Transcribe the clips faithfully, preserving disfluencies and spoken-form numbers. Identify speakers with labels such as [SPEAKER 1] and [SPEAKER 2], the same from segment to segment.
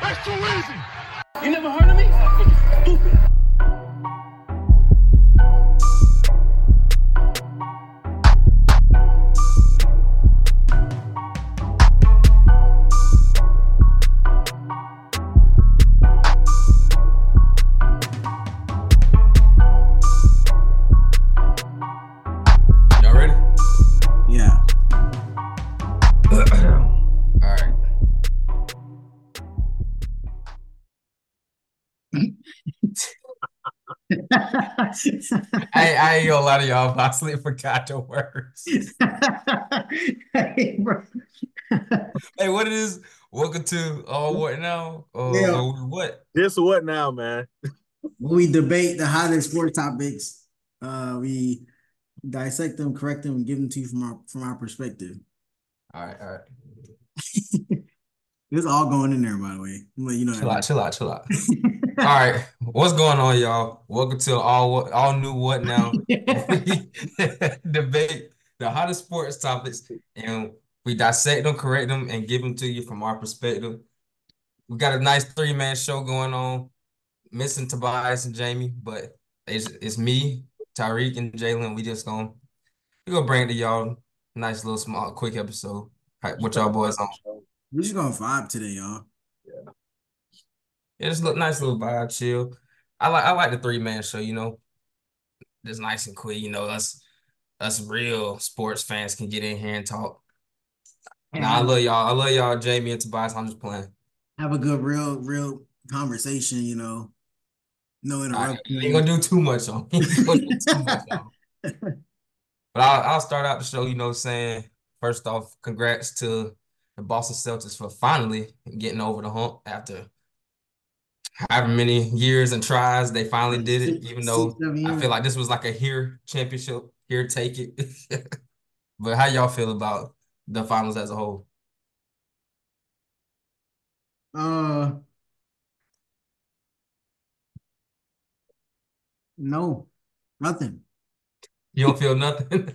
[SPEAKER 1] That's too easy. You never heard of me? Stupid.
[SPEAKER 2] Y'all ready?
[SPEAKER 3] Yeah.
[SPEAKER 2] All right. I, I ain't gonna lie to y'all, I honestly forgot the words.
[SPEAKER 3] Hey, bro.
[SPEAKER 2] Hey, what it is? Welcome to uh what now? Uh
[SPEAKER 3] Yeah.
[SPEAKER 2] well, what?
[SPEAKER 4] This what now, man?
[SPEAKER 3] When we debate the hottest sports topics, uh, we dissect them, correct them, and give them to you from our from our perspective.
[SPEAKER 2] All right, all right.
[SPEAKER 3] It's all going in there, by the way. I'm letting you know
[SPEAKER 2] Chill
[SPEAKER 3] that.
[SPEAKER 2] out, chill out, chill out. All right, what's going on, y'all? Welcome to all what all new what now? We debate the hottest sports topics and we dissect them, correct them, and give them to you from our perspective. We got a nice three-man show going on. Missing Tobias and Jamie, but it's it's me, Tyreek, and Jalen. We just gonna we gonna bring it to y'all. Nice little small quick episode. All right, what y'all boys on?
[SPEAKER 3] We're just gonna vibe today, y'all.
[SPEAKER 4] Yeah.
[SPEAKER 2] Yeah, just look nice little vibe, chill. I like I like the three-man show, you know. Just nice and quick, you know, us us real sports fans can get in here and talk.
[SPEAKER 3] And
[SPEAKER 2] Nah, I
[SPEAKER 3] have,
[SPEAKER 2] love y'all. I love y'all, Jamie and Tobias. I'm just playing.
[SPEAKER 3] have a good, real, real conversation. You know, no
[SPEAKER 2] All right,
[SPEAKER 3] interruptions.
[SPEAKER 2] ain't gonna do too much on. Ain't gonna do too much on. But I'll, I'll start out the show, you know, saying, first off, congrats to the Boston Celtics for finally getting over the hump after however many years and tries. They finally did it, even though
[SPEAKER 3] Six, seven
[SPEAKER 2] I
[SPEAKER 3] years.
[SPEAKER 2] feel like this was like a here championship, here take it. But how y'all feel about the finals as a whole?
[SPEAKER 3] Uh, no, nothing.
[SPEAKER 2] You don't feel nothing?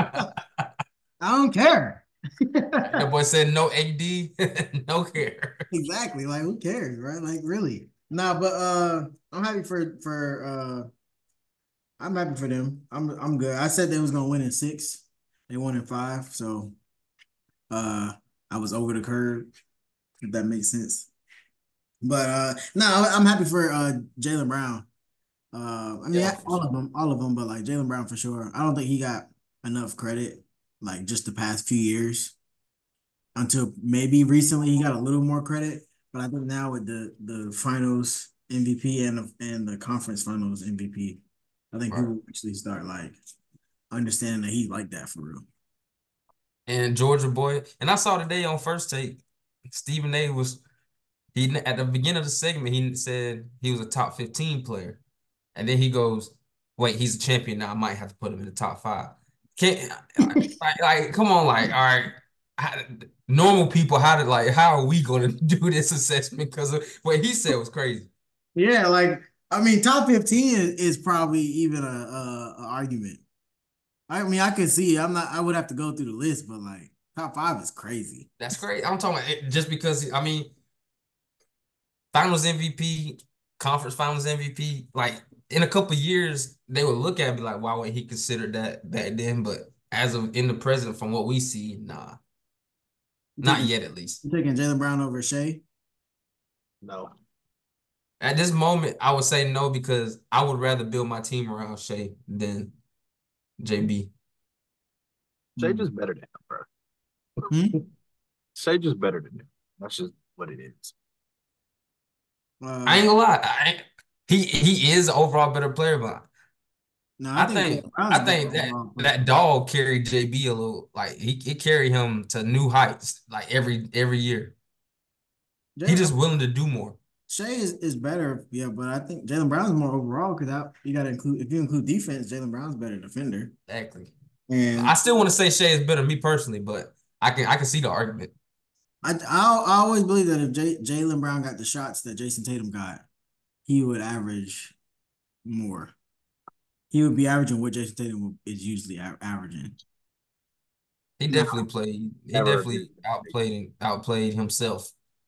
[SPEAKER 3] I don't care.
[SPEAKER 2] The boy said no A D, no care.
[SPEAKER 3] Exactly. Like, who cares, right? Like, really? Nah, but uh, I'm happy for for uh, I'm happy for them. I'm I'm good. I said they was gonna win in six. They won in five, so uh, I was over the curve. If that makes sense. But uh, no, I- I'm happy for uh Jaylen Brown. Uh, I mean,
[SPEAKER 2] Yeah, for
[SPEAKER 3] all
[SPEAKER 2] sure.
[SPEAKER 3] of them, all of them, but like Jaylen Brown for sure. I don't think he got enough credit, like just the past few years, until maybe recently he got a little more credit. But I think now with the the finals M V P and the, and the conference finals M V P, I think
[SPEAKER 2] Right.
[SPEAKER 3] people actually start like understanding that he's like that for real.
[SPEAKER 2] And Georgia boy, and I saw today on First Take, Stephen A was he at the beginning of the segment he said he was a top fifteen player, and then he goes, "Wait, he's a champion now. I might have to put him in the top five." Can't like, like come on, like all right, how, normal people, how did like how are we going to do this assessment? Because what he said was crazy.
[SPEAKER 3] Yeah, like I mean, top fifteen is, is probably even a, a, a argument. I mean, I could see. I'm not. I would have to go through the list, but like top five is crazy.
[SPEAKER 2] That's great. I'm talking about it just because I mean, Finals M V P, Conference Finals M V P, like in a couple years they would look at it and be like, why would he consider that back then? But as of in the present, from what we see, nah,
[SPEAKER 3] You
[SPEAKER 2] not
[SPEAKER 3] taking,
[SPEAKER 2] yet at least.
[SPEAKER 3] you taking Jaylen Brown over Shea?
[SPEAKER 4] No.
[SPEAKER 2] At this moment, I would say no because I would rather build my team around Shea than J B.
[SPEAKER 4] Shea just better than him, bro.
[SPEAKER 3] Hmm?
[SPEAKER 4] Shea just better than him. That's just what it is.
[SPEAKER 3] Uh,
[SPEAKER 2] I ain't gonna lie, I ain't, he he is an overall better player, but
[SPEAKER 3] no, I
[SPEAKER 2] I
[SPEAKER 3] think
[SPEAKER 2] think
[SPEAKER 3] Jaylen Brown's
[SPEAKER 2] I
[SPEAKER 3] a better
[SPEAKER 2] think that
[SPEAKER 3] overall player.
[SPEAKER 2] that dog carried J B a little like he he carried him to new heights like every every year. He
[SPEAKER 3] Jaylen
[SPEAKER 2] just
[SPEAKER 3] Brown,
[SPEAKER 2] willing to do more.
[SPEAKER 3] Shea is, is better, yeah, but I think Jaylen Brown's more overall because you got to include if you include defense, Jaylen Brown's better defender.
[SPEAKER 2] Exactly. I
[SPEAKER 3] And
[SPEAKER 2] still want to say Shea is better, me personally, but I can I can see the argument.
[SPEAKER 3] I I, I always believe that if Jay, Jaylen Brown got the shots that Jason Tatum got, he would average more. He would be averaging what Jason Tatum is usually a- averaging.
[SPEAKER 2] He
[SPEAKER 3] Now,
[SPEAKER 2] definitely played. He
[SPEAKER 4] Never agree
[SPEAKER 2] definitely
[SPEAKER 4] with that.
[SPEAKER 2] outplayed outplayed himself.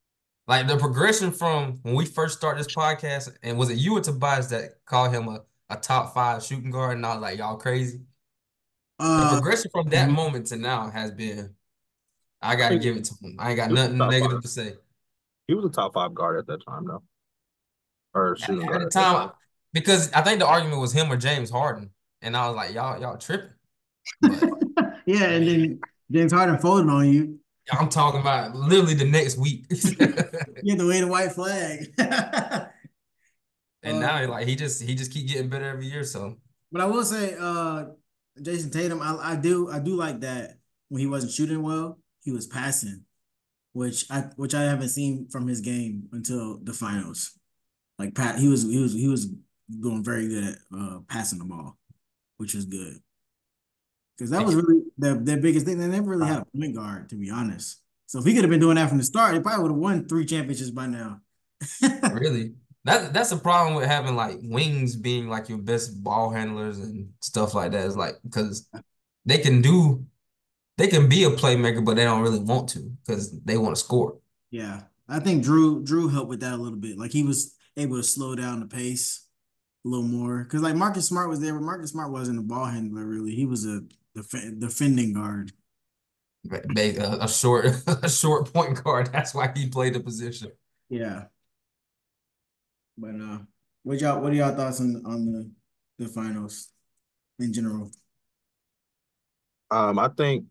[SPEAKER 2] Like the progression from when we first started this podcast, and was it you or Tobias that called him a, a top five shooting guard? And I was like, y'all crazy. The
[SPEAKER 3] Uh,
[SPEAKER 2] progression from that
[SPEAKER 3] mhm.
[SPEAKER 2] moment to now has been, I
[SPEAKER 4] I
[SPEAKER 2] gotta
[SPEAKER 4] think
[SPEAKER 2] give it to him. I ain't got
[SPEAKER 4] he was a
[SPEAKER 2] nothing
[SPEAKER 4] top
[SPEAKER 2] negative
[SPEAKER 4] five.
[SPEAKER 2] to say.
[SPEAKER 4] He was a top five guard at that time, though, or
[SPEAKER 2] At,
[SPEAKER 4] shooting
[SPEAKER 2] at
[SPEAKER 4] guard
[SPEAKER 2] the
[SPEAKER 4] at that time.
[SPEAKER 2] time, because I think the argument was him or James Harden, and I was like, y'all, y'all tripping. But
[SPEAKER 3] Yeah,
[SPEAKER 2] I
[SPEAKER 3] and
[SPEAKER 2] mean,
[SPEAKER 3] then James Harden folded on you.
[SPEAKER 2] I'm talking about literally the next week.
[SPEAKER 3] You had to wave a white flag.
[SPEAKER 2] And
[SPEAKER 3] uh,
[SPEAKER 2] now like he just he just keep getting better every year. So
[SPEAKER 3] but I will say, uh, Jason Tatum, I, I do I do like that when he wasn't shooting well, he was passing, which I which I haven't seen from his game until the finals. Like Pat, he was he was he was doing very good at uh, passing the ball, which was good because that was really the their biggest thing. They never really had a point guard, to be honest. So if he could have been doing that from the start, he probably would have won three championships by now.
[SPEAKER 2] really, that that's a problem with having like wings being like your best ball handlers and stuff like that. Is like because they can do they can be a playmaker, but they don't really want to because they want to score.
[SPEAKER 3] Yeah, I think Drew Drew helped with that a little bit. Like he was able to slow down the pace a little more because like Marcus Smart was there, but Marcus Smart wasn't a ball handler really. He was a def- defending guard.
[SPEAKER 2] A, a short a short point guard. That's why he played the position.
[SPEAKER 3] Yeah, but uh, what y'all what are y'all thoughts on on the the finals in general
[SPEAKER 4] Um, I think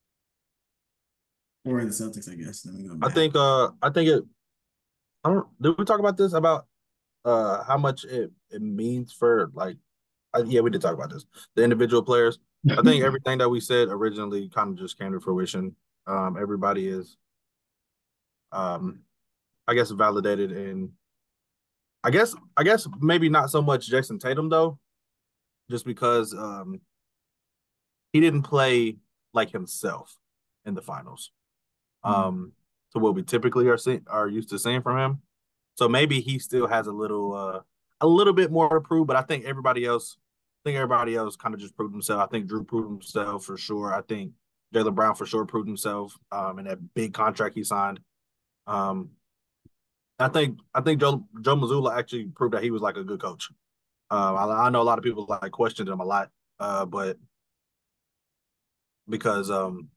[SPEAKER 3] or the Celtics? I guess. Let me go
[SPEAKER 4] I
[SPEAKER 3] back.
[SPEAKER 4] think uh I think it. I don't. Did we talk about this about uh how much it it means for like? I, yeah, we did talk about this. The individual players. I think everything that we said originally kind of just came to fruition. Um, everybody is um, I guess validated, and I guess I guess maybe not so much Jason Tatum though, just because um he didn't play like himself in the finals.
[SPEAKER 3] Mm.
[SPEAKER 4] Um, to what we typically are see, are used to seeing from him. So maybe he still has a little uh a little bit more to prove, but I think everybody else I think everybody else kind of just proved himself. I think Drew proved himself for sure. I think Jaylen Brown for sure proved himself um in that big contract he signed. Um I think I think Joe Joe Mazzulla actually proved that he was like a good coach. Um I, I know a lot of people like questioned him a lot, uh, but because um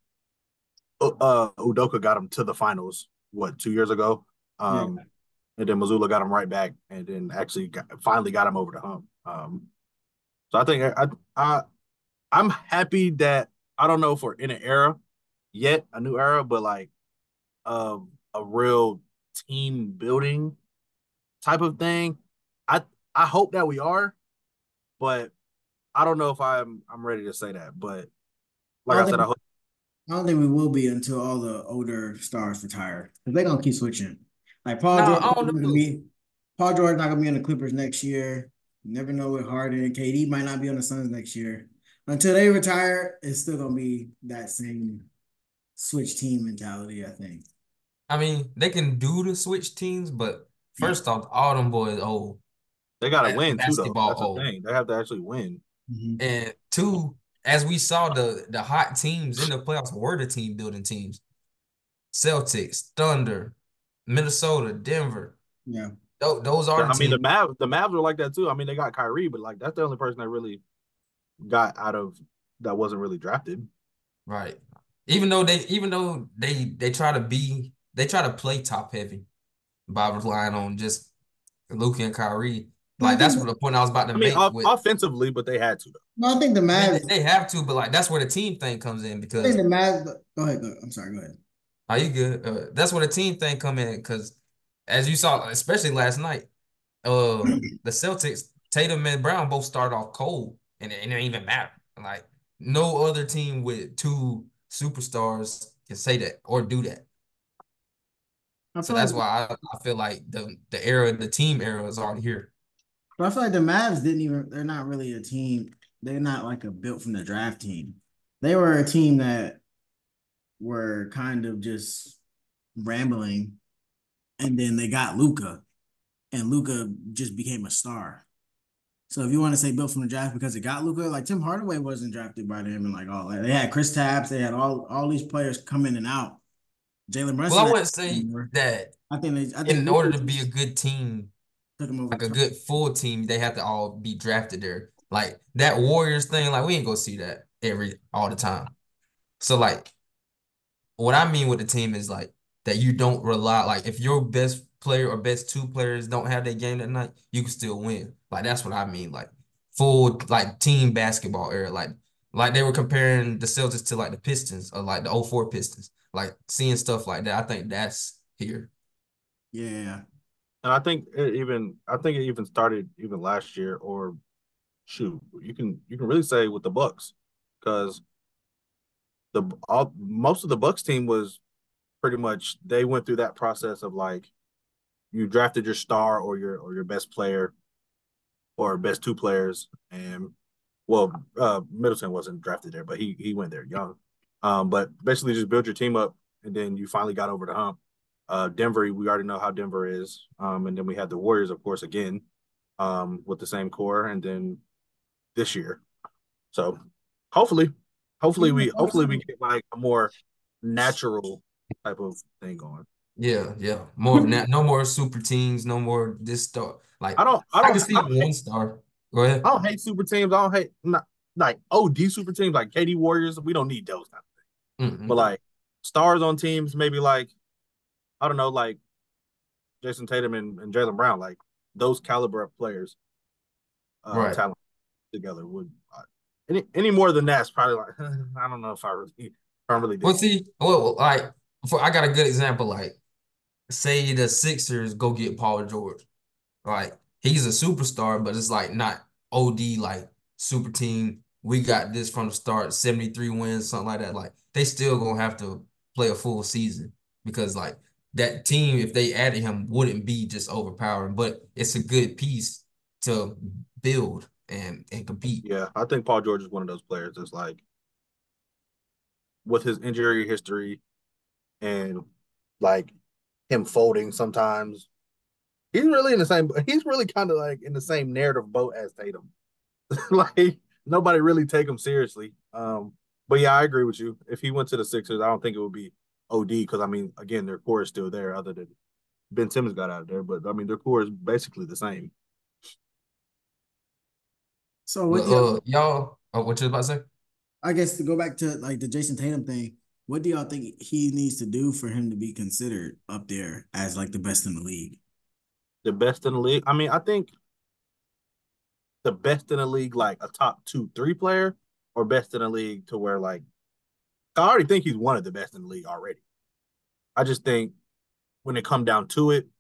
[SPEAKER 4] uh Udoka got him to the finals what two years ago.
[SPEAKER 3] Yeah,
[SPEAKER 4] Um and then Missoula got him right back, and then actually got, finally got him over the hump. Um, so I think I, I I'm happy that I don't know if we're in an era yet, a new era, but like um, a real team building type of thing. I I hope that we are, but I don't know if I'm I'm ready to say that. But
[SPEAKER 3] I
[SPEAKER 4] like I
[SPEAKER 3] don't
[SPEAKER 4] said, I
[SPEAKER 3] think
[SPEAKER 4] hope.
[SPEAKER 3] I don't think we will be until all the older stars retire because they're gonna keep switching. Like Paul
[SPEAKER 2] No,
[SPEAKER 3] George
[SPEAKER 2] I
[SPEAKER 3] not
[SPEAKER 2] don't
[SPEAKER 3] gonna
[SPEAKER 2] know.
[SPEAKER 3] be Paul George not gonna be on the Clippers next year. You never know with Harden. K D might not be on the Suns next year. Until they retire, it's still gonna be that same switch team mentality, I think.
[SPEAKER 2] I mean, they can do the switch teams, but first off, all them boys old.
[SPEAKER 4] They got to
[SPEAKER 2] Ba-
[SPEAKER 4] win too, though.
[SPEAKER 2] Basketball
[SPEAKER 4] That's the
[SPEAKER 2] old.
[SPEAKER 4] thing. They have to actually win.
[SPEAKER 3] Mhm.
[SPEAKER 2] And two, as we saw, the the hot teams in the playoffs were the team building teams. Celtics, Thunder, Minnesota, Denver.
[SPEAKER 3] Yeah.
[SPEAKER 2] Those, those are the
[SPEAKER 4] I mean, the
[SPEAKER 2] teams,
[SPEAKER 4] Mavs, the Mavs are like that too. I mean, they got Kyrie, but like that's the only person that really got out of that wasn't really drafted.
[SPEAKER 2] right? Even though they even though they they try to be they try to play top heavy by relying on just Luka and Kyrie.
[SPEAKER 3] No, I
[SPEAKER 2] Like
[SPEAKER 3] think
[SPEAKER 2] that's what the point I was about to
[SPEAKER 4] I mean,
[SPEAKER 2] make
[SPEAKER 4] off-
[SPEAKER 2] with.
[SPEAKER 4] offensively, but they had to though.
[SPEAKER 3] no, I think the
[SPEAKER 2] I mean,
[SPEAKER 3] Mavs.
[SPEAKER 2] they, they have to, but like that's where the team thing comes in
[SPEAKER 3] I think
[SPEAKER 2] because
[SPEAKER 3] the Mavs. Go ahead. Go ahead. I'm sorry. Go ahead.
[SPEAKER 2] are you good? Uh, that's where the team thing come in because as you saw, especially last night, uh, the Celtics, Tatum and Brown both started off cold, and it, it didn't even matter. Like no other team with two superstars can say that or do that.
[SPEAKER 3] I
[SPEAKER 2] So
[SPEAKER 3] feel like
[SPEAKER 2] that's why I, I feel like the the era, the team era is already here.
[SPEAKER 3] But I feel like the Mavs didn't even, they're not really a team. They're not like a built from the draft team. They were a team that were kind of just rambling. And then they got Luka, and Luka just became a star. So if you want to say built from the draft because it got Luka, like Tim Hardaway wasn't drafted by them and like all that. They had Chris Tapps, they had all all these players come in and out. Jalen
[SPEAKER 2] Well,
[SPEAKER 3] Brunson.
[SPEAKER 2] I wouldn't say that
[SPEAKER 3] I think they, I think
[SPEAKER 2] in order to be a good team,
[SPEAKER 3] took him over.
[SPEAKER 2] like a good full team, they have to all be drafted there. Like that Warriors thing, like we ain't gonna see that every all the time. So like what I mean with the team is like that you don't rely like if your best player or best two players don't have their game that night, you can still win. Like that's what I mean. Like full like team basketball era. Like like they were comparing the Celtics to like the Pistons or like the oh four Pistons. Like seeing stuff like that, I think that's here.
[SPEAKER 3] Yeah.
[SPEAKER 4] And I think it even I think it even started even last year, or shoot, you can you can really say with the Bucks, because the all most of the Bucks team was pretty much they went through that process of like you drafted your star or your or your best player or best two players, and well, uh, Middleton wasn't drafted there, but he he went there young. Um, but basically just build your team up, and then you finally got over the hump. Uh, Denver, we already know how Denver is, um, and then we had the Warriors, of course, again, um, with the same core, and then this year. So hopefully, hopefully we hopefully we get like a more natural type of thing going.
[SPEAKER 2] Yeah, yeah. More of that. No more super teams. No more this star. Like
[SPEAKER 4] I don't I
[SPEAKER 2] I
[SPEAKER 4] don't
[SPEAKER 2] can see
[SPEAKER 4] I don't,
[SPEAKER 2] one
[SPEAKER 4] hate,
[SPEAKER 2] star. Go ahead.
[SPEAKER 4] I don't hate super teams. I don't hate not like O D super teams like K D Warriors. We don't need those kind of things.
[SPEAKER 2] Mm-mm.
[SPEAKER 4] But like stars on teams, maybe like I don't know, like Jason Tatum and, and Jaylen Brown, like those caliber of players, uh,
[SPEAKER 2] Right.
[SPEAKER 4] talent together would uh, any any more than that's probably like I don't know if I really if I really did.
[SPEAKER 2] Well, see, well, like for I got a good example. Like, say the Sixers go get Paul George. Like, he's a superstar, but it's like not O D like super team. We got this from the start, seventy-three wins, something like that. Like, they still gonna have to play a full season because like that team, if they added him, wouldn't be just overpowering. But it's a good piece to build and and compete.
[SPEAKER 4] Yeah, I think Paul George is one of those players that's like with his injury history and like him folding sometimes. He's really in the same. He's really kind of like in the same narrative boat as Tatum. Like nobody really take him seriously. Um, but yeah, I agree with you. If he went to the Sixers, I don't think it would be O D because I mean, again, their core is still there, other than Ben Simmons got out of there. But I mean, their core is basically the same.
[SPEAKER 3] So what
[SPEAKER 2] But
[SPEAKER 3] do y'all,
[SPEAKER 2] uh, y'all, oh, what you about to say?
[SPEAKER 3] I guess to go back to like the Jason Tatum thing, what do y'all think he needs to do for him to be considered up there as like the best in the league?
[SPEAKER 4] The best in the league. I mean, I think the best in the league, like a top two, three player, or best in the league to where like I already think he's one of the best in the league already. I just think when it come down to it,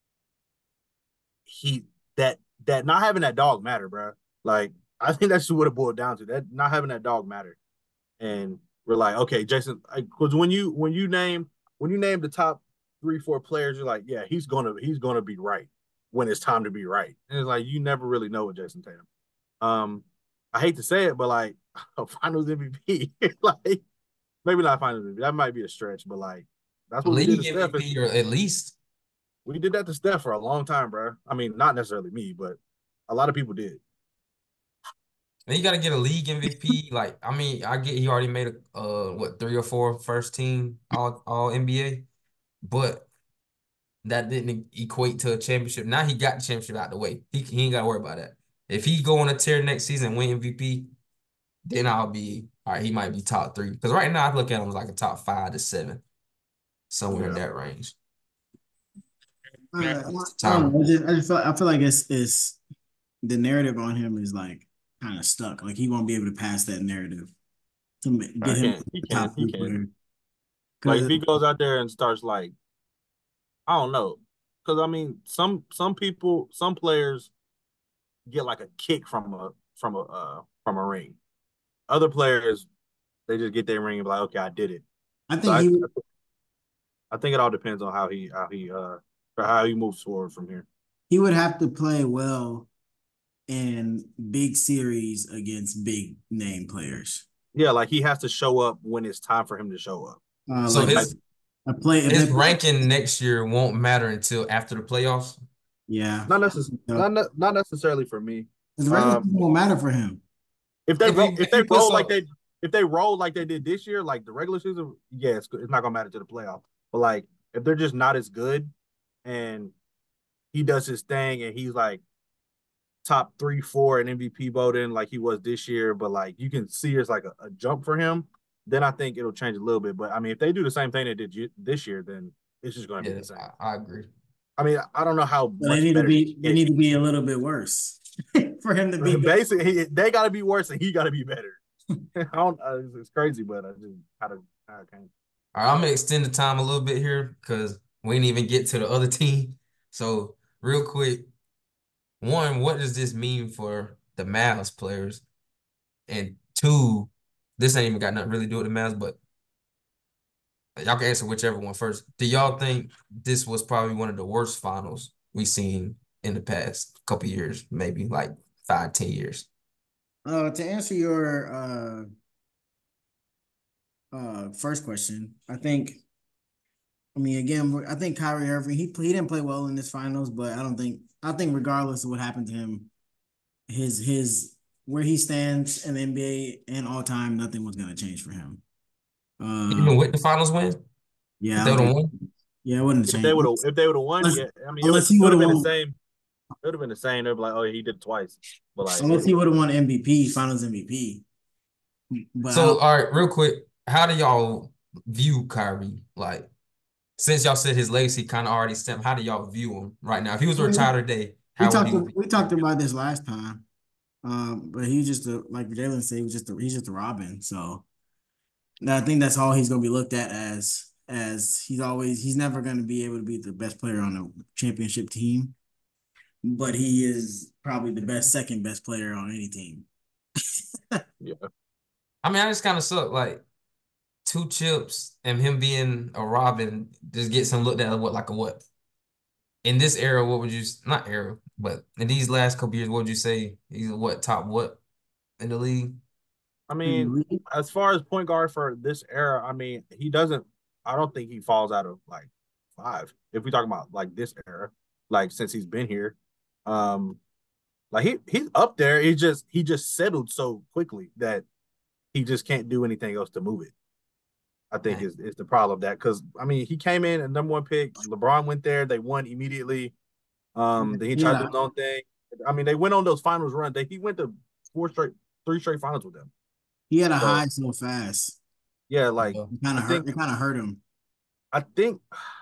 [SPEAKER 4] he that that not having that dog matter, bro. Like I think that's what it boiled down to. That not having that dog matter, and we're like, okay, Jason, because when you when you name when you name the top three four players, you're like, yeah, he's gonna he's gonna be right when it's time to be right. And it's like you never really know with Jason Tatum. Um, I hate to say it, but like a Finals M V P, like maybe not Finals M V P. That might be a stretch, but like that's what we did
[SPEAKER 2] League
[SPEAKER 4] to Steph.
[SPEAKER 2] M V P or at least.
[SPEAKER 4] We did that to Steph for a long time, bro. I mean, not necessarily me, but a lot of people did.
[SPEAKER 2] And you got to get a league M V P. Like, I mean, I get he already made a uh what three or four first team all all N B A, but that didn't equate to a championship. Now he got the championship out the way. He he ain't got to worry about that. If he go on a tear next season and win M V P, then I'll be all right. He might be top three because right now I look at him as like a top five to seven, somewhere in
[SPEAKER 4] Yeah.
[SPEAKER 2] that range.
[SPEAKER 3] Uh, I, I don't know. I just, I just feel I feel like it's it's the narrative on him is like kind of stuck. Like he won't be able to pass that narrative to ma-
[SPEAKER 4] I
[SPEAKER 3] get him
[SPEAKER 4] can't. He
[SPEAKER 3] the
[SPEAKER 4] can.
[SPEAKER 3] top
[SPEAKER 4] He
[SPEAKER 3] three
[SPEAKER 4] can.
[SPEAKER 3] player.
[SPEAKER 4] Like if
[SPEAKER 3] Because
[SPEAKER 4] he goes out there and starts like, I don't know, because I mean, some some people, some players get like a kick from a from a uh, from a ring. Other players, they just get their ring and be like, okay, I did it.
[SPEAKER 3] I
[SPEAKER 4] So
[SPEAKER 3] think
[SPEAKER 4] I,
[SPEAKER 3] he
[SPEAKER 4] I think it all depends on how he how he uh or how he moves forward from here.
[SPEAKER 3] he would have to play well in big series against big name players.
[SPEAKER 4] Yeah, like he has to show up when it's time for him to show up.
[SPEAKER 3] Uh,
[SPEAKER 2] So
[SPEAKER 3] like
[SPEAKER 2] his
[SPEAKER 3] a play if
[SPEAKER 2] his
[SPEAKER 3] they-
[SPEAKER 2] ranking next year won't matter until after the playoffs.
[SPEAKER 3] yeah,
[SPEAKER 4] Not necessarily,
[SPEAKER 3] No.
[SPEAKER 4] not ne- not necessarily for me.
[SPEAKER 3] the regular
[SPEAKER 4] Um,
[SPEAKER 3] season won't matter for him.
[SPEAKER 4] If they
[SPEAKER 2] If he-
[SPEAKER 4] roll,
[SPEAKER 2] if
[SPEAKER 4] if they
[SPEAKER 2] he puts
[SPEAKER 4] roll like
[SPEAKER 2] up-
[SPEAKER 4] they if they roll like they did this year, like the regular season, yeah, it's, it's not gonna matter to the playoff. But like, if they're just not as good, and he does his thing, and he's like top three, four in M V P voting, like he was this year, but like you can see it's like a, a jump for him, then I think it'll change a little bit. But I mean, if they do the same thing they did you, this year, then it's just going to
[SPEAKER 2] Yeah,
[SPEAKER 4] be the same.
[SPEAKER 2] I, I agree.
[SPEAKER 4] I mean, I don't know how
[SPEAKER 3] So
[SPEAKER 4] much
[SPEAKER 3] they need to
[SPEAKER 4] better
[SPEAKER 3] be.
[SPEAKER 4] he
[SPEAKER 3] They
[SPEAKER 4] can
[SPEAKER 3] need to be a little bit worse for him to be.
[SPEAKER 4] get. Basically, he, they got to be worse, and he got to be better. I don't. Uh, it's, it's crazy, but I just how to how I can.
[SPEAKER 2] All right, I'm gonna extend the time a little bit here because we didn't even get to the other team. So real quick, one, what does this mean for the Mavs players? And two, this ain't even got nothing really to do with the Mavs, but y'all can answer whichever one first. Do y'all think this was probably one of the worst finals we've seen in the past couple years, maybe like five, ten years?
[SPEAKER 3] Uh, to answer your uh uh first question, I think. I mean, again, I think Kyrie Irving he he didn't play well in this finals, but I don't think I think regardless of what happened to him, his his where he stands in the N B A and all time, nothing was gonna change for him.
[SPEAKER 2] Even
[SPEAKER 3] Um,
[SPEAKER 2] with the finals win,
[SPEAKER 3] yeah,
[SPEAKER 2] if
[SPEAKER 3] I
[SPEAKER 2] they
[SPEAKER 3] don't
[SPEAKER 2] would have
[SPEAKER 3] think.
[SPEAKER 2] won.
[SPEAKER 3] Yeah, it wouldn't have
[SPEAKER 4] If they
[SPEAKER 3] changed
[SPEAKER 4] would have, if they would have won,
[SPEAKER 3] unless
[SPEAKER 4] yeah. I mean, it would
[SPEAKER 3] unless he
[SPEAKER 4] it would
[SPEAKER 3] would
[SPEAKER 4] have
[SPEAKER 3] have
[SPEAKER 4] been the
[SPEAKER 3] won
[SPEAKER 4] same. It would have been the same. They'd be like, oh, he did it twice, but like,
[SPEAKER 3] unless he would have won M V P, Finals M V P. But I
[SPEAKER 2] So,
[SPEAKER 3] don't.
[SPEAKER 2] all right, real quick, how do y'all view Kyrie? Like, since y'all said his legacy kind of already stemmed, how do y'all view him right now? If he was
[SPEAKER 3] I mean,
[SPEAKER 2] retired today,
[SPEAKER 3] we
[SPEAKER 2] how would
[SPEAKER 3] talked
[SPEAKER 2] he be
[SPEAKER 3] we talked
[SPEAKER 2] viewed?
[SPEAKER 3] about this last time. Um, but he just a, like Jalen said, he was just a, he's just a Robin. So I think that's all he's gonna be looked at as as he's always he's never gonna be able to be the best player on a championship team, but he is probably the best second best player on any team.
[SPEAKER 4] yeah,
[SPEAKER 2] I mean, I just kind of suck. Like, two chips and him being a Robin just gets him looked at what like a what? In this era, what would you not era, but in these last couple years, what would you say he's a what top what in the league?
[SPEAKER 4] I
[SPEAKER 3] In the
[SPEAKER 4] mean,
[SPEAKER 3] league.
[SPEAKER 4] as far as point guard for this era, I mean, he doesn't. I don't think he falls out of like five. If we talk about like this era, like since he's been here, um, like he he's up there. He just he just settled so quickly that he just can't do anything else to move it. I think
[SPEAKER 2] Man,
[SPEAKER 4] is is the problem that because I mean he came in a number one pick. LeBron went there. They won immediately. Um, then he tried to do
[SPEAKER 3] Yeah,
[SPEAKER 4] his own thing. I mean, they went on those finals run. They he went to four straight, three straight finals with them.
[SPEAKER 3] he had a
[SPEAKER 4] So
[SPEAKER 3] high so fast.
[SPEAKER 4] yeah, like
[SPEAKER 2] yeah.
[SPEAKER 3] It kind
[SPEAKER 4] I
[SPEAKER 3] of hurt.
[SPEAKER 4] think
[SPEAKER 3] It kind of hurt him.
[SPEAKER 4] I think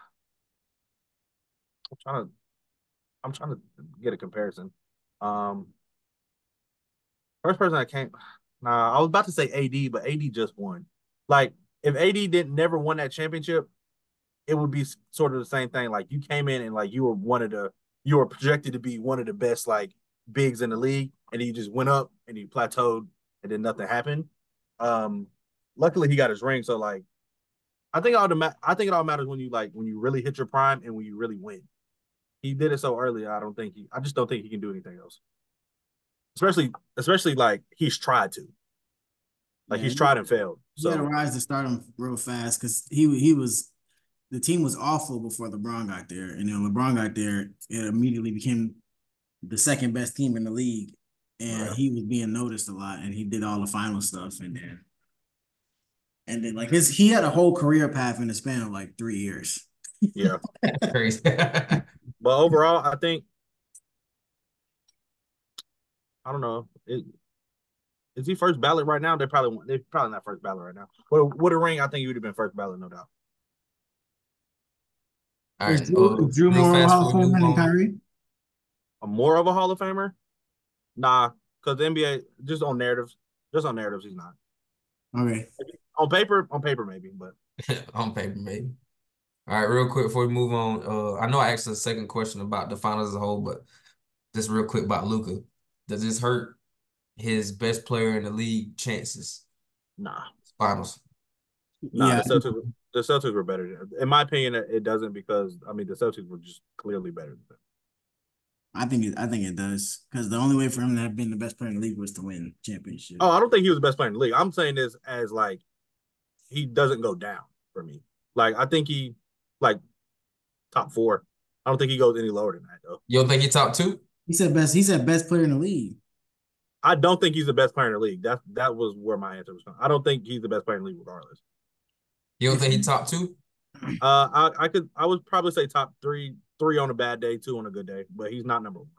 [SPEAKER 4] I'm trying to I'm trying to get a comparison. Um, first person I came, nah, I was about to say A D, but A D just won. Like if A D didn't never won that championship, it would be sort of the same thing. Like you came in and like you were one of the you were projected to be one of the best like bigs in the league, and he just went up and he plateaued, and then nothing happened. Um, luckily he got his ring, so like I think all the ma- I think it all matters when you like when you really hit your prime and when you really win. He did it so early. I don't think he. I just don't think he can do anything else. Especially, especially like he's tried to. Like
[SPEAKER 3] Yeah,
[SPEAKER 4] he's tried and failed.
[SPEAKER 3] he had a
[SPEAKER 4] So
[SPEAKER 3] rise to stardom real fast because he he was the team was awful before LeBron got there, and then LeBron got there, it immediately became the second best team in the league, and
[SPEAKER 2] Right.
[SPEAKER 3] he was being noticed a lot, and he did all the final stuff, and then and then like his he had a whole career path in the span of like three years.
[SPEAKER 4] yeah.
[SPEAKER 2] Crazy.
[SPEAKER 4] But overall, I think I don't know. It, is he first ballot right now? They probably they're probably not first ballot right now. With, with a ring, I think he would have been first ballot, no doubt.
[SPEAKER 2] All
[SPEAKER 3] Is
[SPEAKER 2] right,
[SPEAKER 3] Drew,
[SPEAKER 2] uh,
[SPEAKER 3] is Drew
[SPEAKER 2] real
[SPEAKER 3] more of a
[SPEAKER 2] fast
[SPEAKER 3] Hall
[SPEAKER 2] before
[SPEAKER 3] of
[SPEAKER 2] we
[SPEAKER 3] Famer
[SPEAKER 2] move
[SPEAKER 3] than
[SPEAKER 2] on.
[SPEAKER 3] Kyrie?
[SPEAKER 4] A more of a Hall of Famer? Nah, because the N B A just on narratives, just on narratives, he's not.
[SPEAKER 3] Okay.
[SPEAKER 4] On paper, on paper maybe, but
[SPEAKER 2] On paper, maybe. All right, real quick before we move on. Uh, I know I asked a second question about the finals as a whole, but just real quick about Luka. Does this hurt his best player in the league chances?
[SPEAKER 4] nah.
[SPEAKER 2] Finals.
[SPEAKER 4] Nah,
[SPEAKER 3] Yeah,
[SPEAKER 4] the Celtics the Celtics were better. In my opinion, it doesn't because I mean the Celtics were just clearly better than them.
[SPEAKER 3] I think it. I think it does because the only way for him to have been the best player in the league was to win championship.
[SPEAKER 4] Oh, I don't think he was the best player in the league. I'm saying this as like he doesn't go down for me. Like I think he like top four. I don't think he goes any lower than that though.
[SPEAKER 2] You don't think he top two?
[SPEAKER 3] He said best. He said best player in the league.
[SPEAKER 4] I don't think he's the best player in the league. That that was where my answer was going. I don't think he's the best player in the league regardless.
[SPEAKER 2] You don't
[SPEAKER 3] If
[SPEAKER 2] think he
[SPEAKER 3] he,
[SPEAKER 2] top two?
[SPEAKER 4] Uh, I, I could I would probably say top three, three on a bad day, two on a good day, but he's not number one.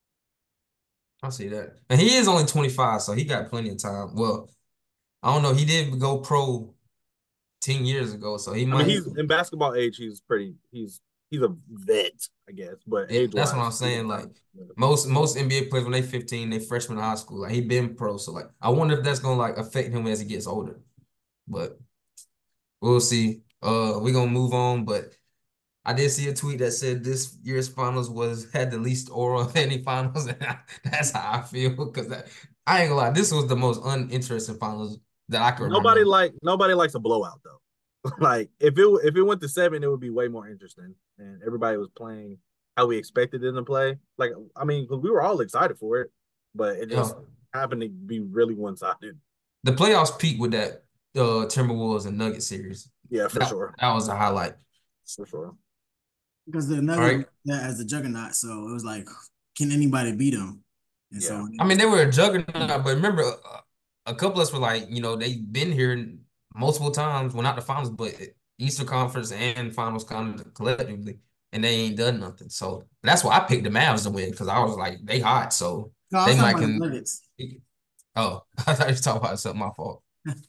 [SPEAKER 2] I see that. And he is only twenty-five, so he got plenty of time. Well, I don't know. He did go pro ten years ago, so he
[SPEAKER 4] I mean,
[SPEAKER 2] might.
[SPEAKER 4] he's in basketball age. He's pretty. He's he's a vet, I guess. But
[SPEAKER 2] Yeah,
[SPEAKER 4] age
[SPEAKER 2] that's what
[SPEAKER 4] wise,
[SPEAKER 2] I'm saying. Like most most N B A players when they fifteen, they freshman in high school. Like he been pro, so like I wonder if that's gonna like affect him as he gets older. But we'll see. Uh, we're gonna move on. But I did see a tweet that said this year's finals was had the least oral of any finals, and I, that's how I feel because I ain't gonna lie, this was the most uninteresting finals that I can
[SPEAKER 4] nobody
[SPEAKER 2] remember.
[SPEAKER 4] like nobody likes a blowout though. Like if it if it went to seven, it would be way more interesting, and everybody was playing how we expected them to play. Like I mean, we were all excited for it, but it
[SPEAKER 2] Yeah,
[SPEAKER 4] just happened to be really one sided.
[SPEAKER 2] the playoffs peaked with that uh Timberwolves and Nuggets series.
[SPEAKER 4] Yeah, for
[SPEAKER 2] That
[SPEAKER 4] sure,
[SPEAKER 2] that was a highlight.
[SPEAKER 4] for sure.
[SPEAKER 3] because the
[SPEAKER 2] All
[SPEAKER 3] Nuggets
[SPEAKER 2] right.
[SPEAKER 3] were that as the juggernaut, so it was like, can anybody beat them? And
[SPEAKER 4] Yeah,
[SPEAKER 3] so
[SPEAKER 2] I mean, they were a juggernaut, but remember, uh, a couple of us were like, you know, they've been here multiple times. Well, not the finals, but Eastern Conference and finals kind of collectively, and they ain't done nothing. So that's why I picked the Mavs to win because I was like, they hot, so
[SPEAKER 3] no, I
[SPEAKER 2] they
[SPEAKER 3] was talking
[SPEAKER 2] might
[SPEAKER 3] about the
[SPEAKER 2] can.
[SPEAKER 3] Nuggets.
[SPEAKER 2] Oh, I thought you were talking about something. My fault.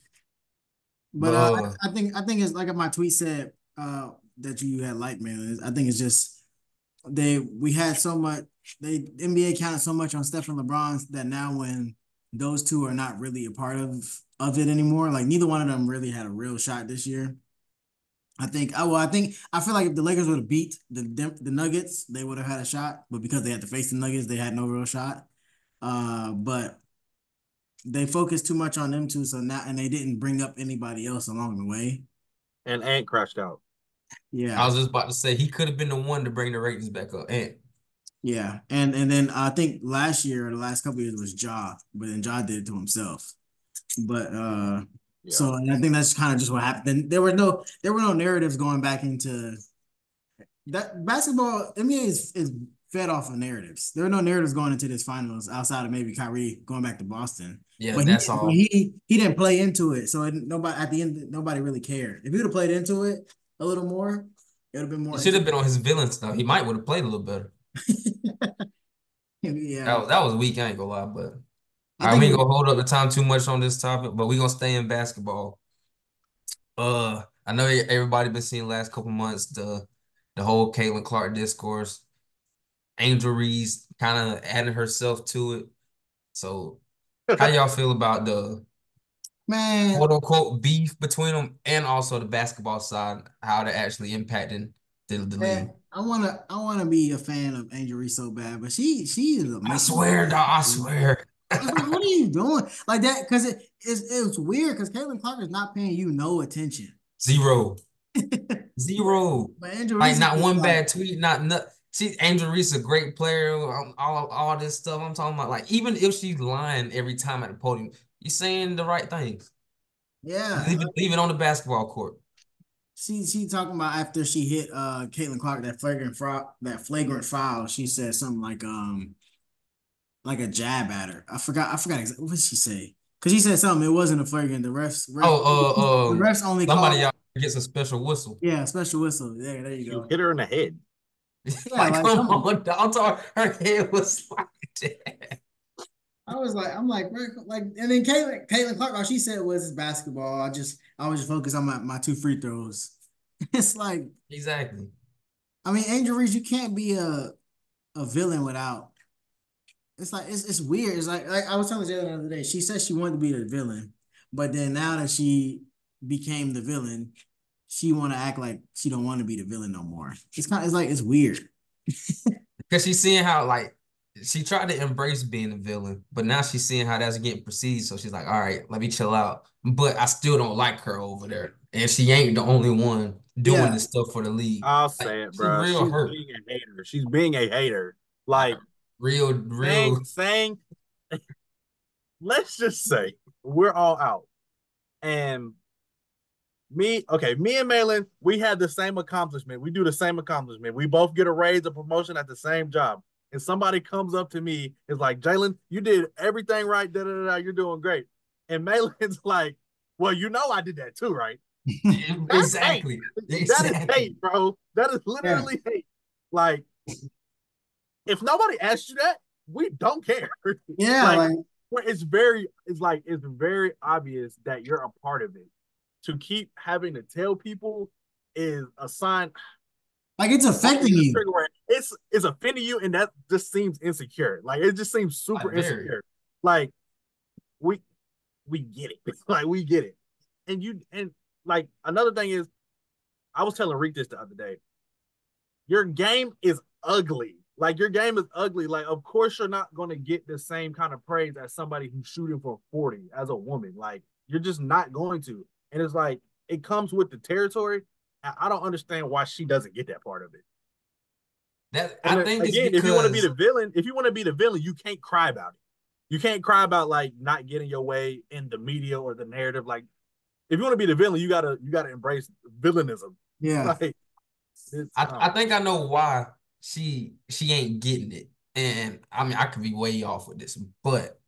[SPEAKER 3] But
[SPEAKER 2] But
[SPEAKER 3] uh,
[SPEAKER 2] uh,
[SPEAKER 3] I, I think I think it's like my tweet said uh that you had liked, man. I think it's just they we had so much they N B A counted so much on Steph and LeBron that now when those two are not really a part of of it anymore, like neither one of them really had a real shot this year. I think I well, I think I feel like if the Lakers would have beat the the Nuggets, they would have had a shot. But because they had to face the Nuggets, they had no real shot. Uh, but they focused too much on them two, so now and they didn't bring up anybody else along the way.
[SPEAKER 4] and Ant crashed out.
[SPEAKER 2] I
[SPEAKER 3] Yeah,
[SPEAKER 2] was just about to say he could have been the one to bring the ratings back up, and
[SPEAKER 3] yeah, and and then I think last year or the last couple of years was Ja, but then Ja did it to himself. But uh,
[SPEAKER 4] Yeah,
[SPEAKER 3] so and I think that's kind of just what happened. Then there were no there were no narratives going back into that basketball. N B A is is fed off of narratives. There are no narratives going into this finals outside of maybe Kyrie going back to Boston.
[SPEAKER 2] yeah,
[SPEAKER 3] But he
[SPEAKER 2] that's
[SPEAKER 3] but
[SPEAKER 2] all.
[SPEAKER 3] he he didn't play into it, so it, nobody at the end nobody really cared. If he would have played into it a little more, it would have been
[SPEAKER 2] He
[SPEAKER 3] more
[SPEAKER 2] should have
[SPEAKER 3] interesting.
[SPEAKER 2] been on his villain stuff. He might would have played a little better. That
[SPEAKER 3] Yeah,
[SPEAKER 2] was that was weak. I ain't gonna lie, but.
[SPEAKER 3] I
[SPEAKER 2] All right, we ain't
[SPEAKER 3] think
[SPEAKER 2] gonna hold up the time too much on this topic, but we gonna stay in basketball. Uh, I know e- everybody been seeing the last couple months the the whole Caitlin Clark discourse. Angel Reese kind of added herself to it. So, how y'all feel about the
[SPEAKER 3] man,
[SPEAKER 2] quote unquote beef between them, and also the basketball side, how they're actually impacting the, the league?
[SPEAKER 3] man, I wanna I wanna be a fan of Angel Reese so bad, but she she is
[SPEAKER 2] I
[SPEAKER 3] amazing.
[SPEAKER 2] swear, dog, I swear.
[SPEAKER 3] I was like, what are you doing? Like that, because it is it's weird because Caitlin Clark is not paying you no attention.
[SPEAKER 2] Zero.
[SPEAKER 3] But
[SPEAKER 2] Zero.
[SPEAKER 3] but Angel
[SPEAKER 2] Like
[SPEAKER 3] Reese is
[SPEAKER 2] not
[SPEAKER 3] just
[SPEAKER 2] one
[SPEAKER 3] like,
[SPEAKER 2] bad tweet, not not. See, Angel Reese is a great player. um, All all this stuff I'm talking about. Like even if she's lying every time at the podium, you're saying the right things.
[SPEAKER 3] yeah.
[SPEAKER 2] Leave it, leave it on the basketball court.
[SPEAKER 3] She she talking about after she hit uh Caitlin Clark that flagrant foul that flagrant foul. She said something like um like a jab at her. I forgot I forgot exactly what did she say because she said something. It wasn't a flagrant. The refs ref,
[SPEAKER 2] Oh, uh,
[SPEAKER 3] the
[SPEAKER 2] um,
[SPEAKER 3] refs only
[SPEAKER 2] somebody
[SPEAKER 3] called
[SPEAKER 2] out gets a special whistle.
[SPEAKER 3] yeah special whistle. There there you
[SPEAKER 4] you
[SPEAKER 3] go.
[SPEAKER 4] hit her in the head.
[SPEAKER 3] Yeah,
[SPEAKER 2] Like,
[SPEAKER 3] like
[SPEAKER 2] come
[SPEAKER 3] come on.
[SPEAKER 2] on, dog. I'm talking. Her head was like that.
[SPEAKER 3] I was like I'm like like and then Caitlin Caitlin Clark all she said was it's basketball. I just I was just focused on my, my two free throws. It's like
[SPEAKER 2] Exactly.
[SPEAKER 3] I mean Angel Reese you can't be a a villain without it's like it's it's weird. It's like like I was telling Jalen the other day. She said she wanted to be the villain, but then now that she became the villain, she want to act like she don't want to be the villain no more. It's kind of it's like it's weird.
[SPEAKER 2] Because she's seeing how like she tried to embrace being a villain, but now she's seeing how that's getting perceived. So she's like, all right, let me chill out. But I still don't like her over there. And she ain't the only one doing
[SPEAKER 3] Yeah,
[SPEAKER 2] this stuff for the league.
[SPEAKER 4] I'll
[SPEAKER 2] Like
[SPEAKER 4] say it,
[SPEAKER 2] she's
[SPEAKER 4] bro.
[SPEAKER 2] real
[SPEAKER 4] She's
[SPEAKER 2] hurt.
[SPEAKER 4] being a hater. She's being a hater.
[SPEAKER 2] Like
[SPEAKER 4] Like
[SPEAKER 2] real,
[SPEAKER 4] saying
[SPEAKER 2] real.
[SPEAKER 4] saying, let's just say we're all out. And me, okay, me and Malin, we had the same accomplishment. We do the same accomplishment. We both get a raise, a promotion at the same job. And somebody comes up to me, is like, Jalen, you did everything right. Da, da, da, da, you're doing great. And Malin's like, well, you know I did that too, right? That's hate.
[SPEAKER 2] Exactly.
[SPEAKER 4] That is
[SPEAKER 2] Exactly.
[SPEAKER 4] hate, bro. That is
[SPEAKER 3] Yeah.
[SPEAKER 4] literally hate. Like, if nobody asked you that, we don't care.
[SPEAKER 3] Yeah,
[SPEAKER 4] like,
[SPEAKER 3] like
[SPEAKER 4] where it's very, it's like it's very obvious that you're a part of it. To keep having to tell people is a sign.
[SPEAKER 3] like it's affecting you.
[SPEAKER 4] Trigger word. It's it's offending you, and that just seems insecure. Like it just seems super
[SPEAKER 2] Like, very.
[SPEAKER 4] insecure. Like we we get it. Like we get it. And you and like another thing is, I was telling Reek this the other day. Your game is ugly. Like your game is ugly. Like of course you're not going to get the same kind of praise as somebody who's shooting for forty as a woman. Like you're just not going to. And it's like it comes with the territory. And I don't understand why she doesn't get that part of it.
[SPEAKER 2] That
[SPEAKER 4] And
[SPEAKER 2] I think
[SPEAKER 4] again,
[SPEAKER 2] it's
[SPEAKER 4] if you want to be
[SPEAKER 2] because
[SPEAKER 4] the villain, if you want to be the villain, you can't cry about it. You can't cry about like not getting your way in the media or the narrative. Like if you want to be the villain, you gotta you gotta embrace villainism.
[SPEAKER 3] Yeah.
[SPEAKER 4] Like it's,
[SPEAKER 2] I,
[SPEAKER 4] um,
[SPEAKER 2] I think I know why she she ain't getting it. And I mean I could be way off with this, but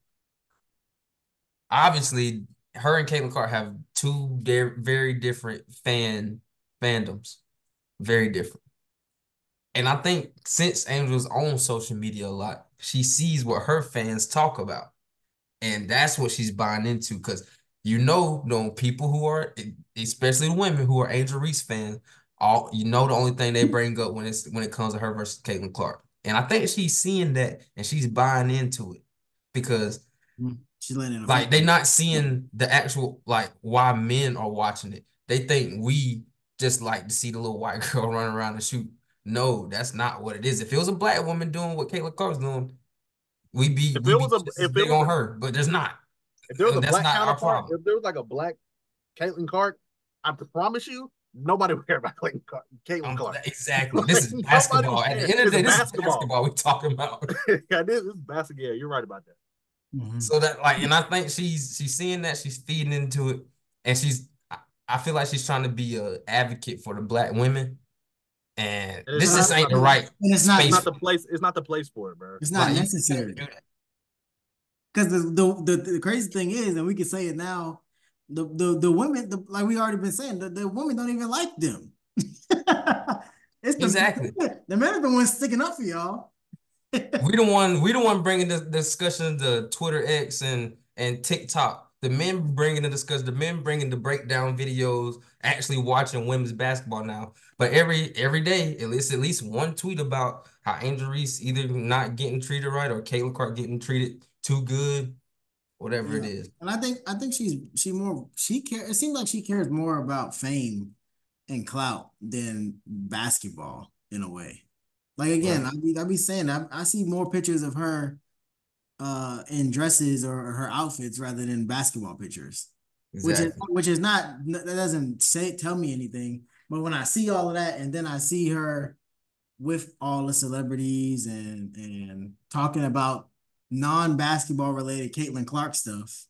[SPEAKER 2] obviously her and Caitlin Clark have two de- very different fan fandoms. Very different. And I think since Angel's on social media a lot, she sees what her fans talk about. And that's what she's buying into. Because you know, no people who are, especially the women who are Angel Reese fans, all you know the only thing they bring up when it's when it comes to her versus Caitlin Clark. And I think she's seeing that and she's buying into it. Because
[SPEAKER 3] She's letting it
[SPEAKER 2] like
[SPEAKER 3] affect
[SPEAKER 2] they're
[SPEAKER 3] her.
[SPEAKER 2] not seeing the actual like why men are watching it. They think we just like to see the little white girl run around and shoot. No, that's not what it is. If it was a black woman doing what Caitlin Clark's doing, we'd be
[SPEAKER 4] if
[SPEAKER 2] we'd
[SPEAKER 4] it
[SPEAKER 2] be
[SPEAKER 4] was a
[SPEAKER 2] just as
[SPEAKER 4] if it
[SPEAKER 2] big
[SPEAKER 4] was
[SPEAKER 2] on
[SPEAKER 4] a,
[SPEAKER 2] her, but there's not.
[SPEAKER 4] if there was a
[SPEAKER 2] That's
[SPEAKER 4] black
[SPEAKER 2] not our
[SPEAKER 4] counterpart,
[SPEAKER 2] problem.
[SPEAKER 4] if there was like a black Caitlin Clark, I promise you, nobody would care about Caitlin Clark. Caitlin
[SPEAKER 2] Um,
[SPEAKER 4] Clark.
[SPEAKER 2] exactly.
[SPEAKER 4] Like,
[SPEAKER 2] This is
[SPEAKER 4] nobody
[SPEAKER 2] basketball.
[SPEAKER 4] would
[SPEAKER 2] At the
[SPEAKER 4] care.
[SPEAKER 2] end of the day,
[SPEAKER 4] It's
[SPEAKER 2] this is
[SPEAKER 4] basketball.
[SPEAKER 2] basketball we're talking about.
[SPEAKER 4] Yeah, this is basketball. Yeah, you're right about that.
[SPEAKER 3] Mhm.
[SPEAKER 2] So that like, and I think she's she's seeing that, she's feeding into it, and she's I, I feel like she's trying to be a advocate for the black women, and
[SPEAKER 4] And it's
[SPEAKER 2] this
[SPEAKER 4] not,
[SPEAKER 2] just
[SPEAKER 4] it's
[SPEAKER 2] ain't
[SPEAKER 4] not,
[SPEAKER 2] the right
[SPEAKER 3] And it's not
[SPEAKER 4] it's
[SPEAKER 2] space
[SPEAKER 4] not
[SPEAKER 2] for
[SPEAKER 4] the place. It's not the place for it, bro.
[SPEAKER 3] it's not
[SPEAKER 2] like you
[SPEAKER 3] necessary.
[SPEAKER 2] can't do that.
[SPEAKER 3] Because the, the the the crazy thing is, and we can say it now, the the the women, the, like we already been saying, the, the women don't even like them. It's the
[SPEAKER 2] Exactly.
[SPEAKER 3] the men are the ones sticking up for y'all.
[SPEAKER 2] We the one we the one bringing the discussion to Twitter X and and TikTok. The men bringing the discussion. The men bringing the breakdown videos. Actually watching women's basketball now. But every every day, at least at least one tweet about how Angel Reese either not getting treated right or Caitlin Clark getting treated too good, whatever it
[SPEAKER 3] Yeah.
[SPEAKER 2] is.
[SPEAKER 3] And I think I think she's she more she care it seems like she cares more about fame and clout than basketball in a way. Like again,
[SPEAKER 2] Right.
[SPEAKER 3] I be I be saying I, I see more pictures of her uh in dresses or her outfits rather than basketball pictures. Which is
[SPEAKER 2] Exactly.
[SPEAKER 3] which is not that doesn't say tell me anything. But when I see all of that and then I see her with all the celebrities and and talking about non-basketball related Caitlin Clark stuff,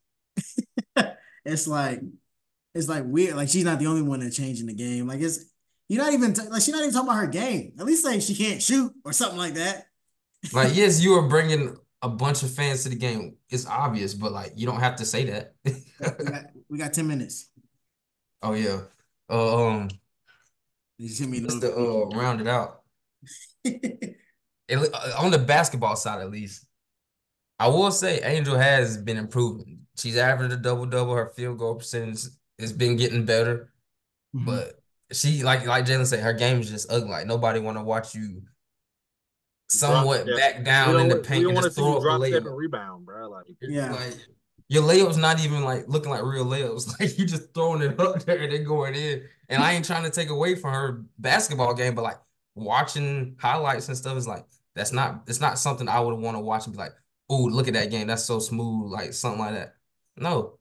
[SPEAKER 3] it's like it's like weird. Like she's not the only one that's changing the game. Like it's you're not even t- like she's not even talking about her game. At least say she can't shoot or something like that.
[SPEAKER 2] Like yes, you are bringing a bunch of fans to the game. It's obvious, but like you don't have to say that.
[SPEAKER 3] We got we got ten minutes.
[SPEAKER 2] Oh yeah. Uh, um,
[SPEAKER 3] You just hit me a
[SPEAKER 2] just to uh
[SPEAKER 3] notification.
[SPEAKER 2] round it out. It, uh, on the basketball side, at least, I will say Angel has been improving. She's averaged a double double. Her field goal percentage has been getting better,
[SPEAKER 3] Mhm.
[SPEAKER 2] but she like like Jalen said, her game is just ugly. Like nobody want to watch you
[SPEAKER 4] Drop
[SPEAKER 2] somewhat
[SPEAKER 4] step.
[SPEAKER 2] back
[SPEAKER 4] We
[SPEAKER 2] down
[SPEAKER 4] don't
[SPEAKER 2] in the
[SPEAKER 4] want we
[SPEAKER 2] paint
[SPEAKER 4] don't
[SPEAKER 2] and
[SPEAKER 4] want to
[SPEAKER 2] just
[SPEAKER 4] see you
[SPEAKER 2] throw up a
[SPEAKER 4] drop step and
[SPEAKER 2] layup.
[SPEAKER 4] rebound, bro. Like
[SPEAKER 3] Yeah.
[SPEAKER 2] Like your layup's not even like looking like real layups. Like you just throwing it up there and then going in. And I ain't trying to take away from her basketball game, but like watching highlights and stuff is like that's not it's not something I would want to watch and be like, oh, look at that game. That's so smooth, like something like that. No.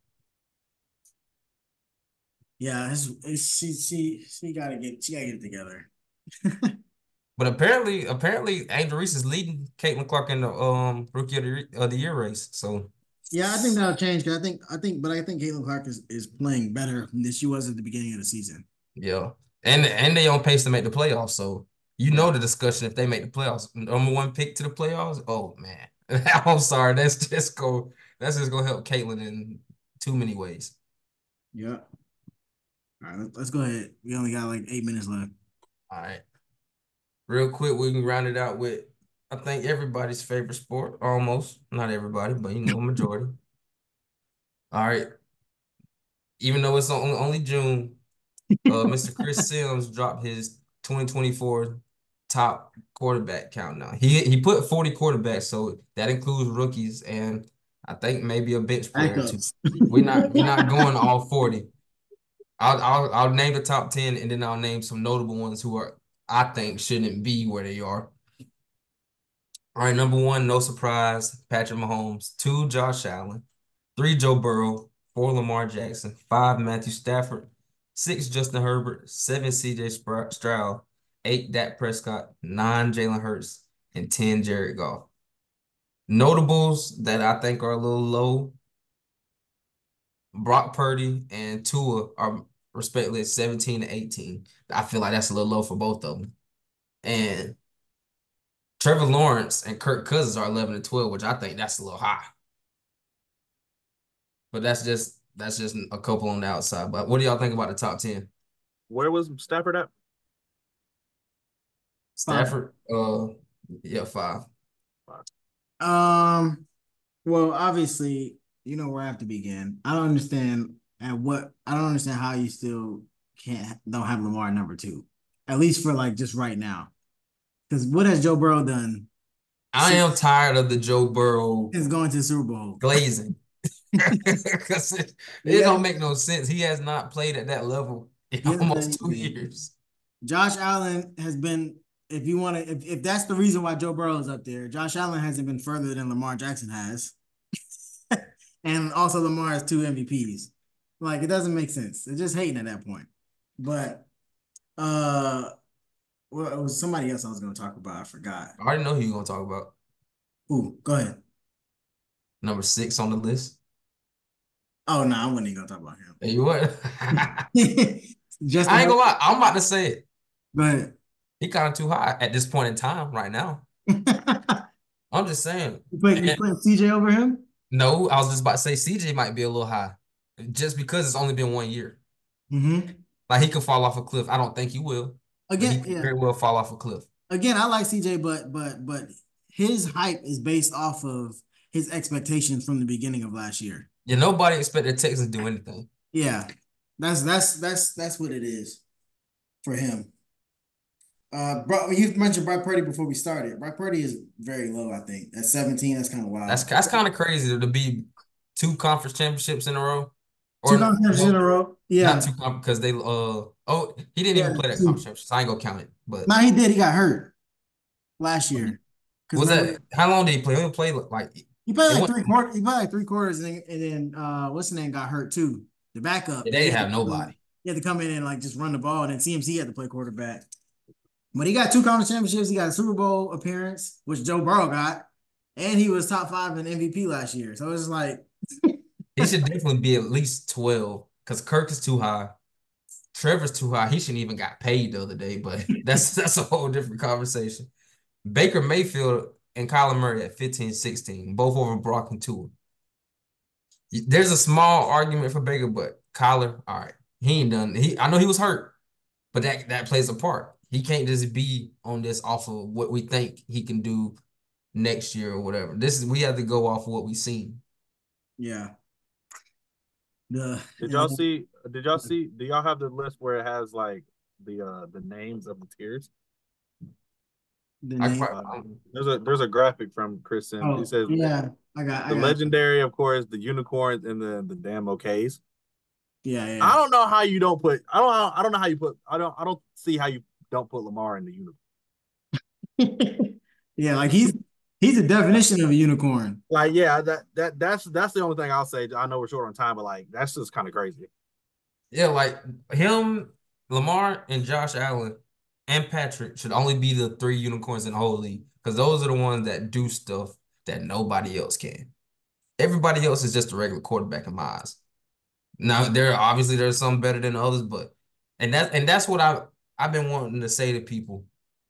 [SPEAKER 3] Yeah, it's, it's she she she gotta get she gotta get it together.
[SPEAKER 2] But apparently, apparently Angel Reese is leading Caitlin Clark in the um rookie of the, Re- of the year race. So
[SPEAKER 3] Yeah, I think that'll change because I think I think, but I think Caitlin Clark is, is playing better than she was at the beginning of the season.
[SPEAKER 2] yeah. And and they on pace to make the playoffs. So you know
[SPEAKER 3] Yeah,
[SPEAKER 2] the discussion if they make the playoffs. Number one pick to the playoffs. Oh man. I'm sorry. That's just go that's just gonna help Caitlin in too many ways.
[SPEAKER 3] yeah. All right, let's go ahead. We only got like eight minutes left.
[SPEAKER 2] All right. Real quick, we can round it out with, I think, everybody's favorite sport, almost. Not everybody, but you know, majority. All right. Even though it's only, only June, uh, Mister Chris Sims dropped his twenty twenty-four top quarterback countdown. He he put forty quarterbacks, so that includes rookies and I think maybe a bench player too.
[SPEAKER 3] Backups.
[SPEAKER 2] We're not we're not going all forty. I'll I'll I'll name the top ten and then I'll name some notable ones who are I think shouldn't be where they are. All right, number one, no surprise, Patrick Mahomes. Two, Josh Allen. Three, Joe Burrow. Four, Lamar Jackson. Five, Matthew Stafford. Six, Justin Herbert. Seven, C J Stroud. Eight, Dak Prescott. Nine, Jalen Hurts. And ten, Jared Goff. Notables that I think are a little low, Brock Purdy and Tua are respectively seventeen and eighteen. I feel like that's a little low for both of them. And Trevor Lawrence and Kirk Cousins are eleven and twelve, which I think that's a little high. But that's just that's just a couple on the outside. But what do y'all think about the top ten?
[SPEAKER 4] Where was Stafford at?
[SPEAKER 2] Stafford, uh, yeah, five.
[SPEAKER 3] Um, well, obviously, you know where I have to begin. I don't understand at what I don't understand how you still can't don't have Lamar number two, at least for like just right now. Because what has Joe Burrow done?
[SPEAKER 2] I am tired of the Joe Burrow
[SPEAKER 3] Is going to the Super Bowl.
[SPEAKER 2] glazing. Because it, it
[SPEAKER 3] Yeah.
[SPEAKER 2] don't make no sense. He has not played at that level in
[SPEAKER 3] Yeah,
[SPEAKER 2] almost two
[SPEAKER 3] yeah.
[SPEAKER 2] years.
[SPEAKER 3] Josh Allen has been, if you want to, if, if that's the reason why Joe Burrow is up there, Josh Allen hasn't been further than Lamar Jackson has. And also Lamar has two M V Ps. Like, it doesn't make sense. They're just hating at that point. But uh well, it was somebody else I was gonna talk about. I forgot.
[SPEAKER 2] I already know who you're gonna talk about.
[SPEAKER 3] Ooh, go ahead.
[SPEAKER 2] Number six on the list.
[SPEAKER 3] Oh no, I wasn't even gonna talk about him.
[SPEAKER 2] Hey, you what?
[SPEAKER 3] Just
[SPEAKER 2] I ain't gonna lie. I'm about to say it.
[SPEAKER 3] Go ahead.
[SPEAKER 2] He kind of too high at this point in time right now.
[SPEAKER 3] you
[SPEAKER 2] I'm just saying.
[SPEAKER 3] put you
[SPEAKER 2] And-
[SPEAKER 3] put C J over him?
[SPEAKER 2] no, I was just about to say C J might be a little high, just because it's only been one year.
[SPEAKER 3] Mm-hmm.
[SPEAKER 2] Like he could fall off a cliff. I don't think he will. But he
[SPEAKER 3] Again,
[SPEAKER 2] could
[SPEAKER 3] yeah.
[SPEAKER 2] very well fall off a cliff.
[SPEAKER 3] Again, I like C J, but but but his hype is based off of his expectations from the beginning of last year.
[SPEAKER 2] Yeah, nobody expected Texans to do anything.
[SPEAKER 3] Yeah, that's that's that's that's what it is for him. Uh, bro, you mentioned Brock Purdy before we started. Brock Purdy is very low, I think. At seventeen, that's kind of wild.
[SPEAKER 2] That's that's kind of crazy to be two conference championships in a row.
[SPEAKER 3] Two conferences in a row. Yeah.
[SPEAKER 2] Not two conference because they uh oh he didn't even
[SPEAKER 3] Yeah,
[SPEAKER 2] play that
[SPEAKER 3] two.
[SPEAKER 2] conference championship, so I ain't gonna count it. But
[SPEAKER 3] No, he did. He got hurt last year. 'Cause
[SPEAKER 2] was
[SPEAKER 3] remember,
[SPEAKER 2] that how long did he play? He only played like
[SPEAKER 3] He played
[SPEAKER 2] It
[SPEAKER 3] like
[SPEAKER 2] went-
[SPEAKER 3] three quarters. He played like three quarters, and then, and then uh, what's his name got hurt too. The backup.
[SPEAKER 2] they didn't
[SPEAKER 3] He
[SPEAKER 2] have
[SPEAKER 3] had to-
[SPEAKER 2] nobody.
[SPEAKER 3] He had to come in and like just run the ball, and then C M C had to play quarterback. But he got two conference championships. He got a Super Bowl appearance, which Joe Burrow got, and he was top five in M V P last year. So it's like,
[SPEAKER 2] He should definitely be at least twelve because Kirk is too high. Trevor's too high. He shouldn't even got paid the other day, but that's that's a whole different conversation. Baker Mayfield and Kyler Murray at fifteen, sixteen, both over Brock and Tua. There's a small argument for Baker, but Kyler, all right, he ain't done. He I know he was hurt, but that that plays a part. He can't just be on this off of what we think he can do next year or whatever. This is we have to go off of what we've seen.
[SPEAKER 3] yeah. The
[SPEAKER 4] Did y'all see? Did y'all see? Do y'all have the list where it has like the uh the names of the tiers?
[SPEAKER 3] the
[SPEAKER 2] I
[SPEAKER 3] name-
[SPEAKER 2] probably,
[SPEAKER 4] There's a there's a graphic from Chris Sims.
[SPEAKER 3] oh,
[SPEAKER 4] He says
[SPEAKER 3] yeah, I got, I
[SPEAKER 4] the
[SPEAKER 3] got
[SPEAKER 4] legendary, of course, the unicorns, and the the damn okays.
[SPEAKER 3] yeah, yeah.
[SPEAKER 4] I don't know how you don't put. I don't. I don't know how you put. I don't. I don't see how you don't put Lamar in the unicorn.
[SPEAKER 3] Yeah, like he's he's a definition of a unicorn.
[SPEAKER 4] Like, yeah, that that that's that's the only thing I'll say. I know we're short on time, but like that's just kind of crazy.
[SPEAKER 2] yeah, like him, Lamar, and Josh Allen and Patrick should only be the three unicorns in the whole league because those are the ones that do stuff that nobody else can. Everybody else is just a regular quarterback in my eyes. Now, there obviously there's some better than others, but and that and that's what I I've been wanting to say to people.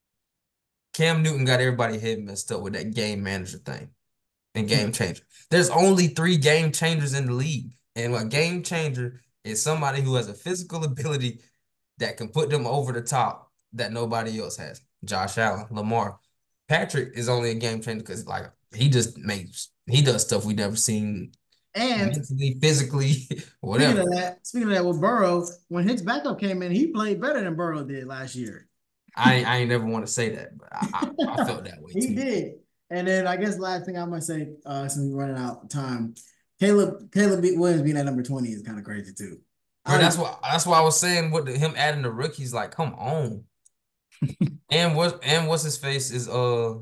[SPEAKER 2] Cam Newton got everybody head messed up with that game manager thing and game changer. There's only three game changers in the league, and a game changer is somebody who has a physical ability that can put them over the top that nobody else has. Josh Allen, Lamar. Patrick is only a game changer because like he just makes he does stuff we never seen
[SPEAKER 3] And
[SPEAKER 2] mentally, physically,
[SPEAKER 3] speaking
[SPEAKER 2] whatever.
[SPEAKER 3] of that, speaking of that, with Burrow, when his backup came in, he played better than Burrow did last year.
[SPEAKER 2] I I ain't never want to say that, but I, I, I felt that way
[SPEAKER 3] He
[SPEAKER 2] too.
[SPEAKER 3] did. And then I guess last thing I must say, uh, since we're running out of time, Caleb Caleb Williams being at number twenty is kind of crazy too.
[SPEAKER 2] Bro,
[SPEAKER 3] I
[SPEAKER 2] that's why that's why I was saying with the, him adding the rookies, like, come on. and what and what's his face is uh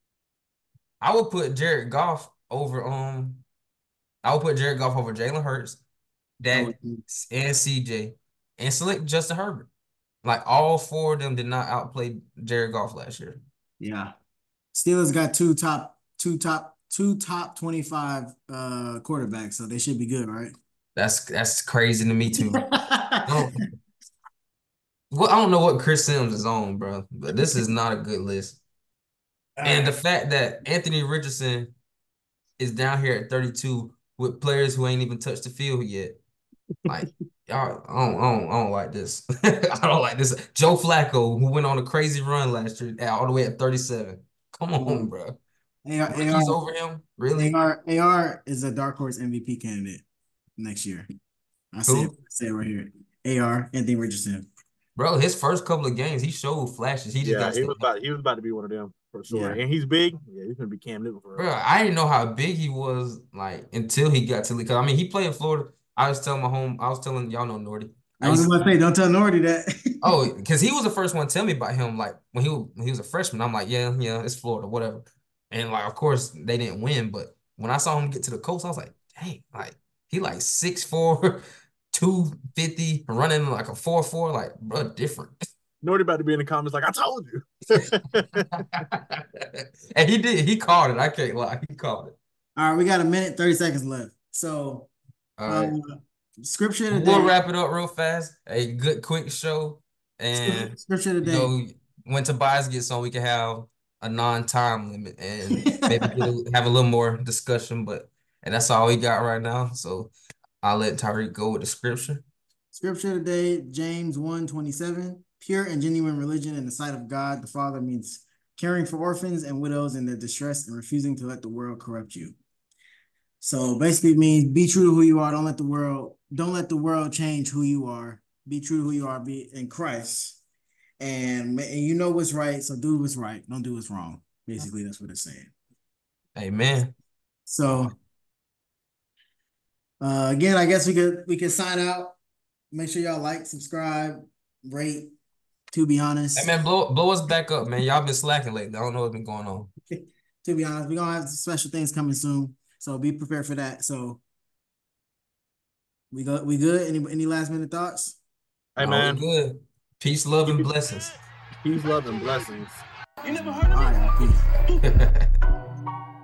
[SPEAKER 2] I would put Jared Goff over um I would put Jared Goff over Jalen Hurts,
[SPEAKER 3] Oh,
[SPEAKER 2] Dak, and C J, and select Justin Herbert. Like all four of them did not outplay Jared Goff last year.
[SPEAKER 3] yeah. Steelers got two top, two top, two top twenty-five uh quarterbacks, so they should be good, right?
[SPEAKER 2] That's that's crazy to me too. I don't, well, I don't know what Chris Sims is on, bro, but this is not a good list. And the fact that Anthony Richardson is down here at thirty-two with players who ain't even touched the field yet. Like, y'all, I don't, I don't, I don't like this. I don't like this. Joe Flacco, who went on a crazy run last year, all the way at thirty-seven. Come on, bro.
[SPEAKER 3] A R,
[SPEAKER 2] Rookies over him? Really?
[SPEAKER 3] A R, A R is a dark horse M V P candidate next year. I say it, say it right here. A R, Anthony Richardson.
[SPEAKER 2] Bro, his first couple of games, he showed flashes. He just
[SPEAKER 4] Yeah,
[SPEAKER 2] got
[SPEAKER 4] he
[SPEAKER 2] stuff.
[SPEAKER 4] was about he was about to be one of them for sure.
[SPEAKER 3] Yeah.
[SPEAKER 4] And he's big. Yeah, he's gonna be Cam Newton for
[SPEAKER 2] Bro,
[SPEAKER 4] real.
[SPEAKER 2] I didn't know how big he was like until he got to because I mean he played in Florida. I was telling my home, I was telling y'all know Nordy.
[SPEAKER 3] I was about to say, don't tell Nordy that.
[SPEAKER 2] Oh, because he was the first one to tell me about him. Like when he was, when he was a freshman, I'm like, yeah, yeah, it's Florida, whatever. And like, of course, they didn't win, but when I saw him get to the coast, I was like, dang, like he like six four, two fifty, running like a four four, like bro, different.
[SPEAKER 4] Nordy about to be in the comments like, I told you.
[SPEAKER 2] And he did. He called it. I can't lie. He called it.
[SPEAKER 3] All right, we got a minute, thirty seconds left. So,
[SPEAKER 2] All right.
[SPEAKER 3] um, scripture today.
[SPEAKER 2] We'll wrap it up real fast. A good, quick show. And
[SPEAKER 3] scripture today.
[SPEAKER 2] You know, when Tobias gets on, we can have a non-time limit and maybe get a, have a little more discussion. But and that's all we got right now. So I'll let Tyreek go with the scripture.
[SPEAKER 3] Scripture today, James one twenty-seven. Pure and genuine religion in the sight of God the Father means caring for orphans and widows in their distress and refusing to let the world corrupt you. So basically it means be true to who you are. Don't let the world, don't let the world change who you are. Be true to who you are, be in Christ. And, and you know what's right, so do what's right. Don't do what's wrong. Basically, that's what it's saying.
[SPEAKER 2] Amen.
[SPEAKER 3] So uh, again, I guess we could we could sign out. Make sure y'all like, subscribe, rate. To be honest,
[SPEAKER 2] Hey man, blow blow us back up, man. Y'all been slacking lately. I don't know what's been going on.
[SPEAKER 3] To be honest, we're gonna have special things coming soon, so be prepared for that. So we go, we good. Any any last minute thoughts?
[SPEAKER 4] Hey,
[SPEAKER 2] No,
[SPEAKER 4] man.
[SPEAKER 2] we good. Peace, love, and blessings.
[SPEAKER 4] Peace, love, and blessings.
[SPEAKER 1] You never heard of
[SPEAKER 3] All
[SPEAKER 1] me?
[SPEAKER 3] right, peace.
[SPEAKER 1] Stupid.